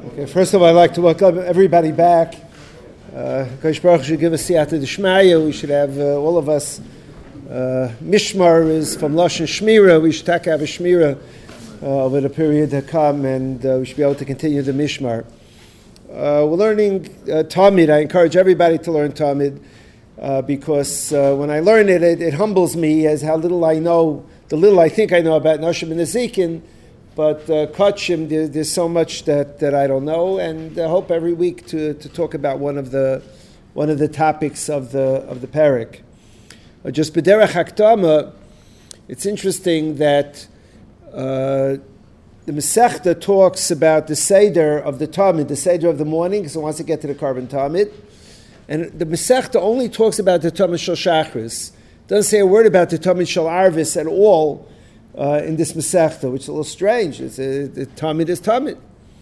Okay, first of all, I'd like to welcome everybody back. Kosh Baruch should give us siyata d'shmaya. We should have all of us. Mishmar is from Lashon Shmira. We should have a Shmira over the period to come, and we should be able to continue the Mishmar. We're learning Talmud. I encourage everybody to learn Talmud because when I learn it, it humbles me as how little I know, the little I think I know about Nashim and Ezekiel. But Kachim, there's so much that I don't know, and I hope every week to talk about one of the topics of the parak. Just b'derech hakdama, it's interesting that the Masechta talks about the Seder of the Talmud, the Seder of the morning, because it wants to get to the Karban Talmud. And the Masechta only talks about the Talmud Shel Shachris. Doesn't say a word about the Talmud Shel Arvis at all in this Masechta, which is a little strange. The Talmud is Talmud.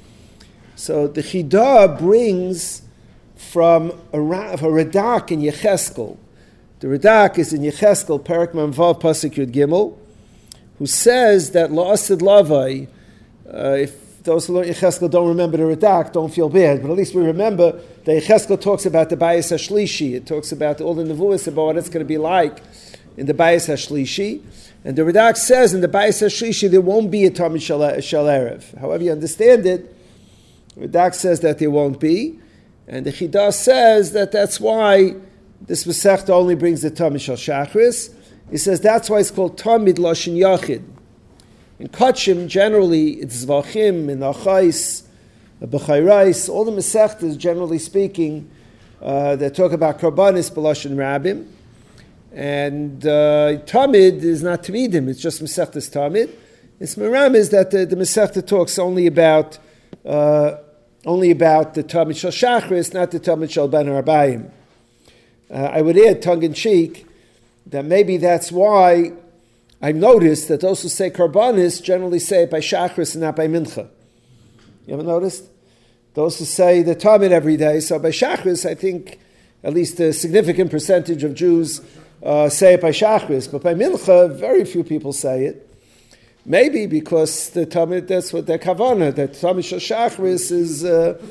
So the Chidah brings from a Radak in Yecheskel. The Radak is in Yecheskel, Perek Manvav Pasuk Yud Gimel, who says that La'asid Lavai, if those who learn Yecheskel don't remember the Radak, don't feel bad, but at least we remember that Yecheskel talks about the Bayis HaShlishi. It talks about all the Nevuos about what it's going to be like in the Bayis HaShlishi. And the Radak says in the Bayis HaShlishi there won't be a Talmud Shel Erev. However you understand it, the Radak says that there won't be, and the Chidah says that that's why this Masechta only brings the Talmud Shel Shachris. He says that's why it's called Talmud Lashon Yachid. In Kachim, generally, it's Zvachim, in Achais, B'chayrais, all the Masechtas, generally speaking, they talk about Karbanis B'Lashon Rabim. And Talmud is not Tamidim, it's just Masechtas Talmud. It's Meram is that the Masechta talks only about the Talmud Shel Shachris, not the Talmud Shel Ben Arbayim. I would add, tongue-in-cheek, that maybe that's why I've noticed that those who say Karbanis generally say it by Shachris and not by Mincha. You ever noticed? Those who say the Talmud every day, so by Shachris, I think at least a significant percentage of Jews say it by Shachris, but by Mincha, very few people say it. Maybe because the Talmud, that's what their kavanah, that Talmud Shel Shachris is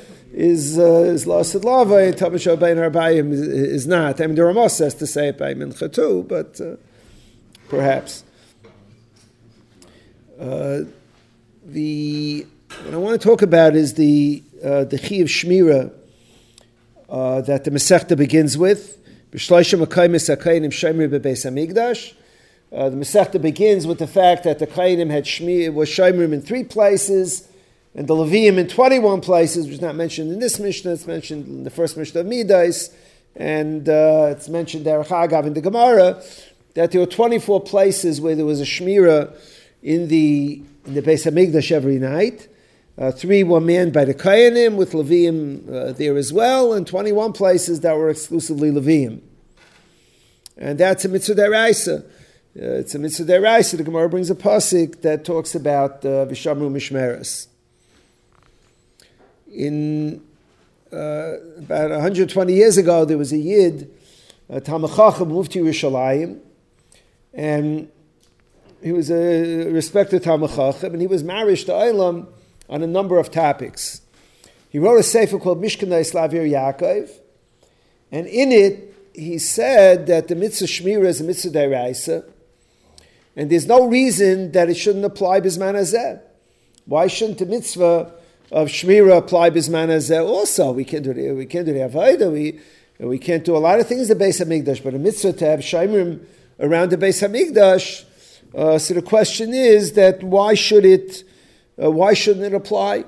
La'asid Lavai, and Talmud Shel Ben Arbayim is not. I mean, the Ramah says to say it by Mincha too, but perhaps. What I want to talk about is the Chi of Shmira that the Masechta begins with. The Masechta begins with the fact that the Kainim was Shomrim in 3 places, and the Leviim in 21 places, which is not mentioned in this Mishnah. It's mentioned in the first Mishnah of Midas, and it's mentioned there in the Gemara that there were 24 places where there was a Shmira in the Beis HaMikdash every night. 3 were manned by the Kohanim, with Leviim there as well, and 21 places that were exclusively Leviim. And that's a mitzvah deraisa. It's a mitzvah deraisa. The Gemara brings a pasuk that talks about Vishamru Mishmeres. In about 120 years ago, there was a Yid, Talmid Chacham, moved to Yerushalayim, and he was a respected Talmid Chacham, and he was married to Eilam on a number of topics. He wrote a sefer called Mishkanei Slavir Yaakov, and in it he said that the mitzvah Shmira is a mitzvah deraisa, and there's no reason that it shouldn't apply Bizman Hazeh. Why shouldn't the mitzvah of Shmira apply Bizman Hazeh also? We can't do the Avodah, we can't do a lot of things in the Beis HaMikdash, but a mitzvah to have Shomrim around the Beis HaMikdash, so the question is that why shouldn't it apply?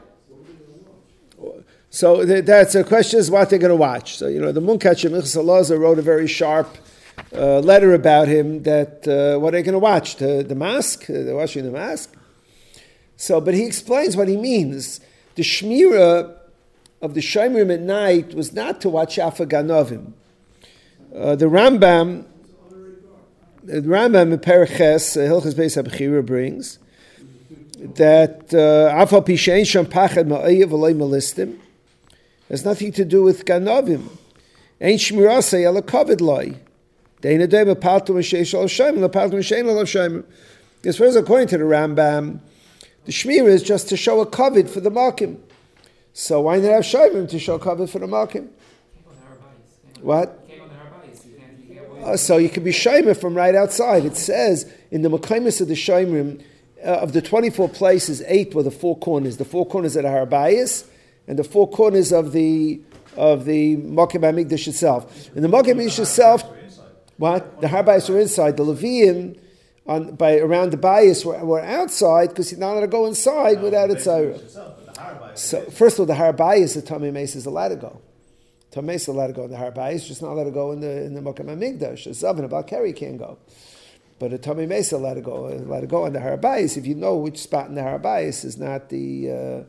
So that's the question is what they're going to watch. So, the Munkach Minchas Elazar wrote a very sharp letter about him that what are they going to watch? The mask? They're watching the mask? So, but he explains what he means. The Shmira of the Shomrim at night was not to watch Afa Ganovim. The Rambam in Periches, Hilchos Beis HaBechira brings that Afal Pishein Sham Pachad Ma'ayev V'lei Melistim has nothing to do with Ganovim. Ein Shmirasei Ela Kavod Loi. Deina Dei Mepaltu M'Sheish Al Shomim Lepaltu M'Shein Al Shomim. Because first, according to the Rambam, the Shmira is just to show a kavod for the Malkim. So why not have Shaimrim to show kavod for the Malkim? What? So you can be Shaimer from right outside. It says in the Mekaymis of the Shaimrim, of the 24 places, 8 were the 4 corners. The 4 corners of the Har Bayis and the 4 corners of the Makom HaMikdash itself. And the Makom HaMikdash itself, what? The Har Bayis were inside. The Leviim around the Bayis were outside because he's not allowed to go inside without a tzara. So first of all, the Har Bayis, the Tamei Meis is allowed to go. Tamei is allowed to go in the Har Bayis, just not allowed to go in the Makom HaMikdash. A Zav and a Balkari can't go. But a Tamei Meis is allowed to go on the Har Bayis if you know which spot in the Har Bayis is not the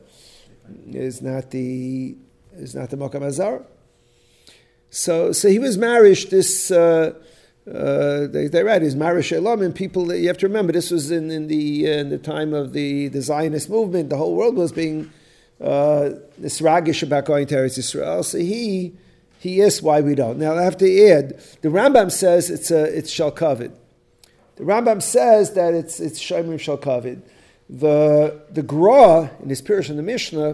Makom Hazar. So he was marish. This they write is marish elam, and people. You have to remember this was in the time of the Zionist movement. The whole world was being this ragish about going to Eretz Yisrael. So he is why we don't. Now I have to add. The Rambam says it's shal kavod. The Rambam says that it's Shaimrim Shal Kavod. The Gra in his Pirush in the Mishnah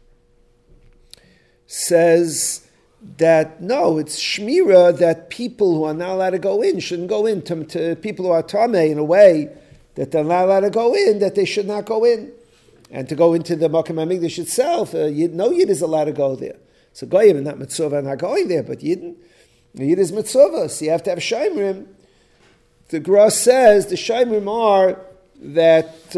says that no, it's Shmira that people who are not allowed to go in shouldn't go in. To people who are Tameh in a way that they're not allowed to go in, that they should not go in. And to go into the Makom HaMikdash itself, Yid is allowed to go there. So Goyim are not Mitzvah are not going there, but Yid is Mitzvah. So you have to have Shaimrim. The Gra says the Shaimrim are that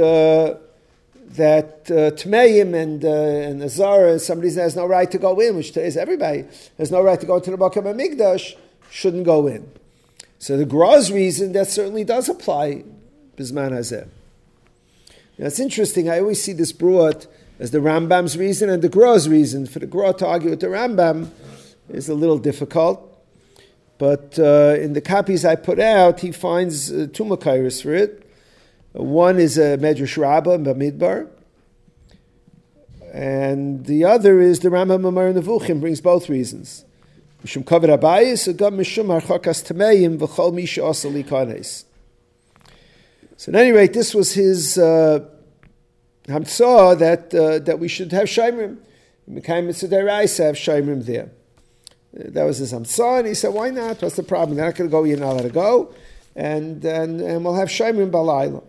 Tmeim and Azara and somebody has no right to go in, which today is everybody has no right to go into the Makom HaMikdash, shouldn't go in. So the Gra's reason that certainly does apply Bizman Hazeh. Now it's interesting. I always see this brought as the Rambam's reason and the Gra's reason. For the Gra to argue with the Rambam is a little difficult. But in the copies I put out, he finds 2 Makairos for it. One is a Medrash Rabbah in Bamidbar, and the other is the Rambam Mamar Nevuchim, brings both reasons. Mishum kavod habayis, agam mishum harchakas tameim v'chol misha asa likanes. So at any rate, this was his hamtzah that we should have Shaimrim. Mekayim mitzvah deraisa have Shaimrim there. That was his hamtzah, and he said, why not? What's the problem? They're not going to go, you're not allowed to go, and we'll have Shaimrim Balayla.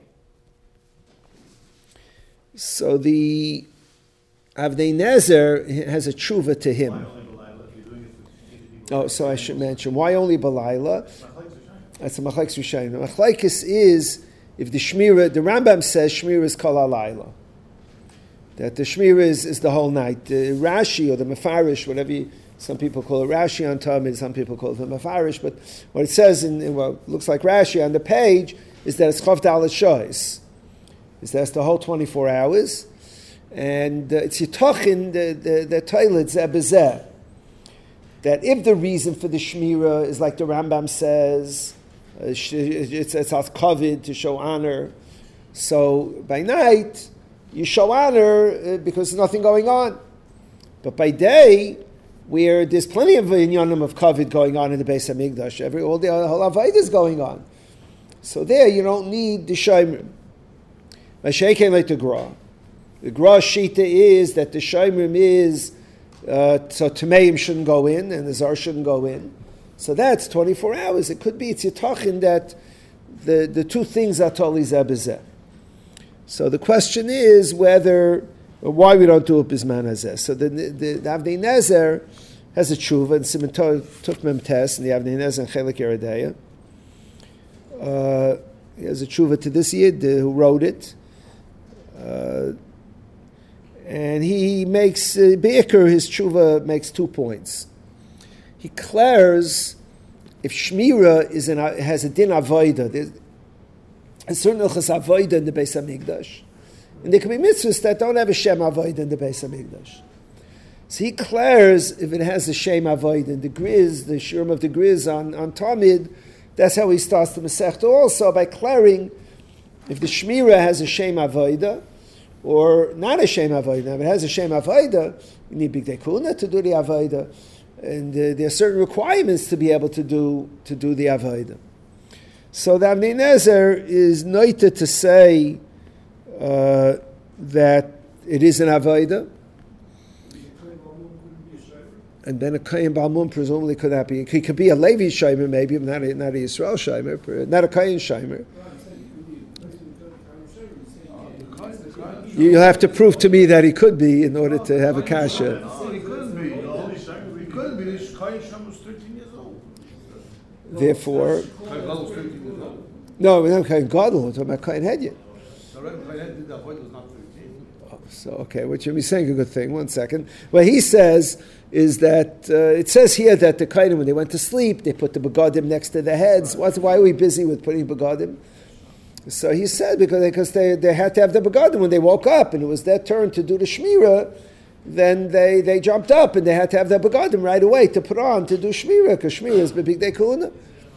So the Avnei Nezer has a tshuva to him. Oh, so I should mention, why only Balayla? That's a Machlekes Rishonim. The Machlekes is, if the Shmira, the Rambam says Shmira is Kol Halayla. That the Shmira is the whole night. The Rashi or the Mefarish, whatever some people call it Rashi on Talmud, some people call it the Mefarish, but what it says in what looks like Rashi on the page is that it's Chav Dalet Shois. That's the whole 24 hours. And it's Yitochin, the toilet Zebezeh. That if the reason for the Shmira is like the Rambam says, it's as kavod to show honor. So by night, you show honor because there's nothing going on. But by day, where there's plenty of inyanim of kavod going on in the Beis HaMikdash, all the whole avodah is going on. So there, you don't need the Shaimrim. Masheikhen like the Gra. The Gra Shita is that the Shaimrim is so Tameim shouldn't go in and the Zar shouldn't go in. So that's 24 hours. It could be it's Yitachin that the two things are totally zeh. So the question is why we don't do it Bizman Hazeh. So the Avnei Nezer has a tshuva in Siman Tuf Mem Tes and the Avnei Nezer and Chelik Yeredeya. He has a tshuva to this Yid who wrote it. And he makes, Be'ikr, his tshuva makes 2 points. He declares if Shmira has a din avoida, there's a certain ilchas avoida in the Beis HaMikdash. And there can be mitzvahs that don't have a Shem avoida in the Beis HaMikdash. So he declares if it has a Shem avoida in the Griz, the Shurim of the Griz on Tamid, that's how he starts the Masechta also, by declaring if the Shmira has a Shem avoida, or not a Shem avoida. If it has a Shem avoida, you need Big Dekuna to do the avoida. And there are certain requirements to be able to do the avodah. So the Avnei Nezer is noted to say that it is an avodah. And then a Kayin Balmum presumably could not be. He could be a Levi Shomer, maybe, but not a Yisrael Shomer, not a Kayin Shomer. You'll have to prove to me that he could be in order to have a kasha. No, he couldn't be. He couldn't be. Kayin Shomer was 13 years old. Therefore, Kayin Gadol was 13 years old. no, we're not Kayin Gadol, we're talking about Kayin Hedya. So Kayin Hedya did the avoid was not 13. So, okay, which you're saying a good thing. 1 second. What he says is that it says here that the Kainim, when they went to sleep, they put the begadim next to their heads. Why are we busy with putting begadim? So he said because they had to have the begadim when they woke up, and it was their turn to do the shmira. Then they jumped up and they had to have their begadim right away to put on to do shmira, because shmira is big day kuna.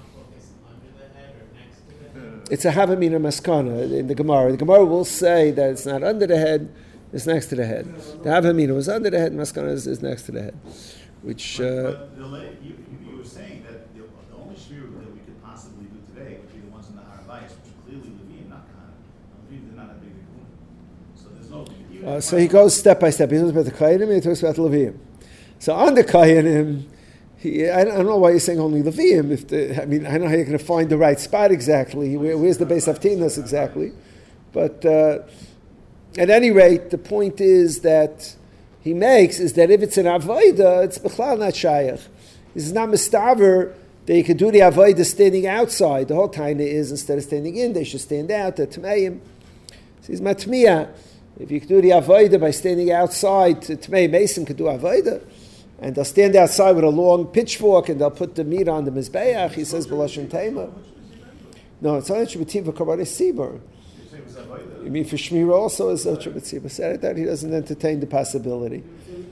It's a havamina maskana in the Gemara. The Gemara will say that it's not under the head. It's next to the head. The Havamina was under the head, Maskana is next to the head. Which. But you were saying that the only shmira that we could possibly do today would be the ones in the Harabais, which are clearly Levi, not Kahana. Levi did not have big Kuna. So there's no. So he goes step by step. He talks about the Kayanim and he talks about the Leviim. So on the Kayanim, I don't know why you're saying only Leviim. I don't know how you're going to find the right spot exactly. Where's the base of Tinas exactly? But. At any rate, the point is that he makes is that if it's an avodah, it's b'chlal not shayach. This is not mistaver that you can do the avodah standing outside. The whole taina is instead of standing in, they should stand out. The tmeim. So he's matmiya. If you can do the avodah by standing outside, tmei mason could do avodah, and they'll stand outside with a long pitchfork and they'll put the meat on the mizbeach. He says b'lashon tema. No, it's only shebetiv v'karbanis sibur. You mean for Shmira also is Zotra B'tzibah? Said that he doesn't entertain the possibility.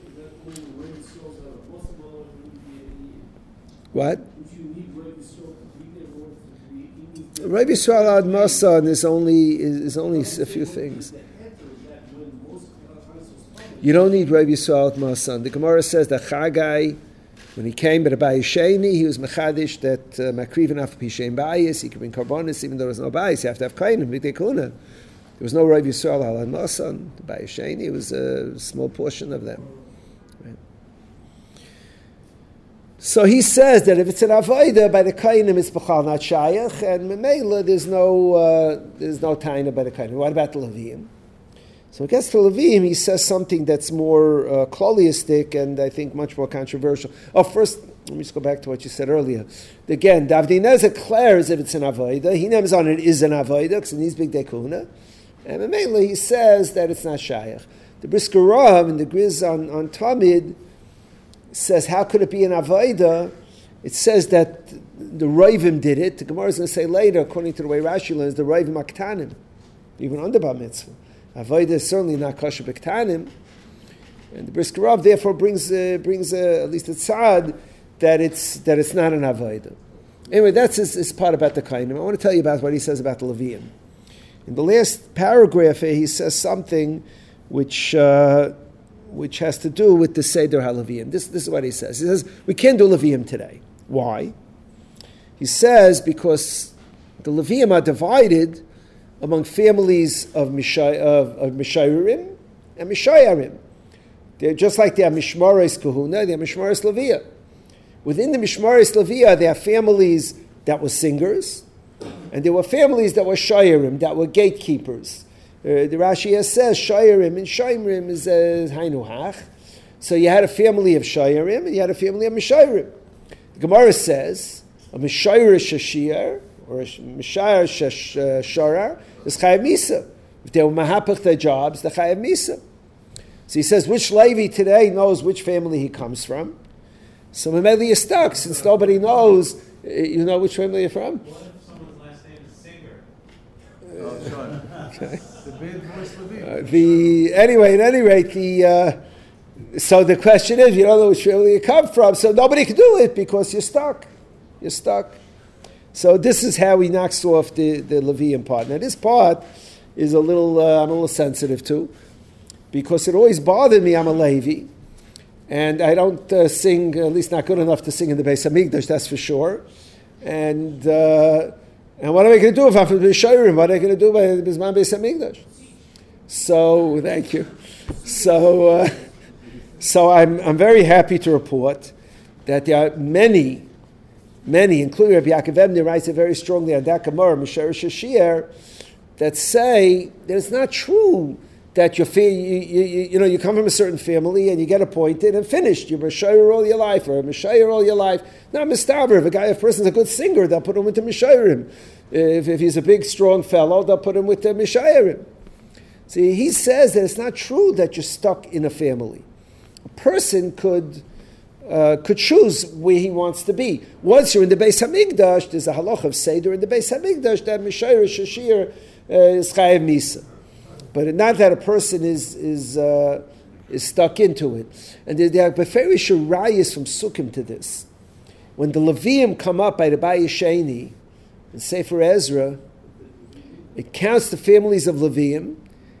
What? Rav Yisrael Ad Masan is only a few things. You don't need Rav Yisrael Ad Masan. The Gemara says that Chagai, when he came at a Bayisheni, he was mechadish that Makrivin af Pishem Bayis, he could bring Karbonis, even though there's no Bayis, you have to have Kainim, B'dei Kuna. There was no Rav Yisrael Al Masan, the Bayisheni, it was a small portion of them. Right? So he says that if it's an Avodah, by the Kainim it's B'chal not Shayach, and Memela there's no Taina by the Kainim. What about the Leviim? So when it gets to Leviim, he says something that's more kloliistic and I think much more controversial. Oh, first, let me just go back to what you said earlier. Again, Davdi Nez declares if it's an Avodah. He names on it is an Avodah because it needs big dekuna. And mainly he says that it's not Shayach. The Brisker Rav and the Griz on Tamid says, how could it be an Avodah? It says that the Ravim did it. The Gemara is going to say later, according to the way Rashi learns, the Ravim Aktanim, even under Bar Mitzvah. Avodah is certainly not kosher b'ktanim, and the Brisker Rav therefore brings at least a tzad that it's not an avodah. Anyway, that's his part about the kainim. I want to tell you about what he says about the Leviim. In the last paragraph here, he says something which has to do with the Seder HaLeviim. This is what he says. He says we can't do Leviim today. Why? He says because the Leviim are divided among families of Mishayrim and Mishayarim. They're just like they are Mishmaris Kahuna, they are Mishmaris Leviah. Within the Mishmaris Leviah, there are families that were singers, and there were families that were Shayarim, that were gatekeepers. The Rashi says Shayarim and Shayrim is Hainuhach. So you had a family of Shayarim and you had a family of Mishayarim. The Gemara says a Mishayir Shashir or a Mishayir Sharar is Chayav Misa. If they were mahapach their jobs, the Chayav Misa. So he says, which Levi today knows which family he comes from? So Mameli is stuck, since nobody knows. You know which family you're from? What if someone's last name is Singer? Okay. The bad voice Levi. Anyway, at any rate, so the question is, you don't know which family you come from, so nobody can do it because you're stuck. You're stuck. So this is how he knocks off the Levium part. Now this part is I'm a little sensitive to, because it always bothered me. I'm a Levi, and I don't sing, at least not good enough to sing in the Beis Hamikdash, that's for sure. And what am I going to do if I'm from the Shayrim? What am I going to do by the Bisman Beis Hamikdash? So thank you. So So I'm very happy to report that there are many, including Rabbi Yaakov Ebner writes it very strongly on that Gemara, Mishar Shashir, that say that it's not true that you come from a certain family and you get appointed and finished. You're Mishayr all your life or Mishayr all your life. Not Mistaber. If a person's a good singer, they'll put him into Mishayrim. If he's a big, strong fellow, they'll put him with the Mishayrim. See, he says that it's not true that you're stuck in a family. A person could choose where he wants to be. Once you're in the Beis Hamikdash, there's a halach of Seder in the Beis Hamikdash that Mishayr Shashir is Chayev Misa. But not that a person is stuck into it. And there are Beferish Rayas from Sukkim to this. When the Leviim come up by the Bayesheni in Sefer Ezra, it counts the families of Leviim.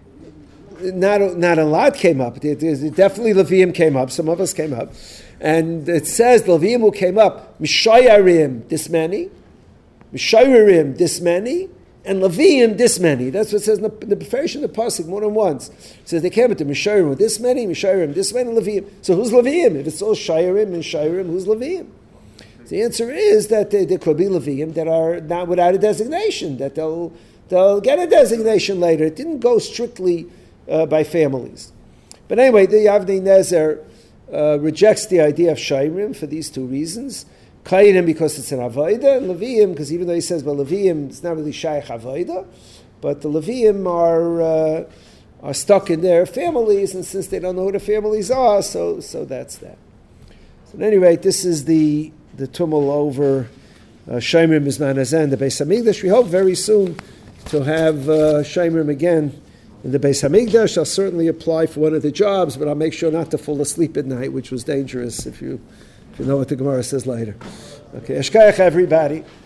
Not a lot came up. Definitely Leviim came up. Some of us came up. And it says the Leviim who came up, Mishayarim, this many, Mishayarim, this many, and Leviim, this many. That's what it says in the Beferish in the Pasuk more than once. It says they came up to Mishayarim, this many, Mishayarim, this many, and Leviim. So who's Leviim? If it's all Shayarim and Shayarim, who's Leviim? The answer is that there could be Leviim that are not without a designation, that they'll get a designation later. It didn't go strictly by families. But anyway, the Avnei Nezer rejects the idea of Shairim for these two reasons. Kainim because it's an Avodah, and Leviim because even though he says, well, Leviim, it's not really Shaykh Avodah, but the Leviim are stuck in their families, and since they don't know who the families are, so that's that. So at any rate, this is the tumult over Shairim Bizman Hazen, the Beis Hamikdash. We hope very soon to have Shairim again in the Beis Hamikdash. I'll certainly apply for one of the jobs, but I'll make sure not to fall asleep at night, which was dangerous if you know what the Gemara says later. Okay, Eshkayach everybody.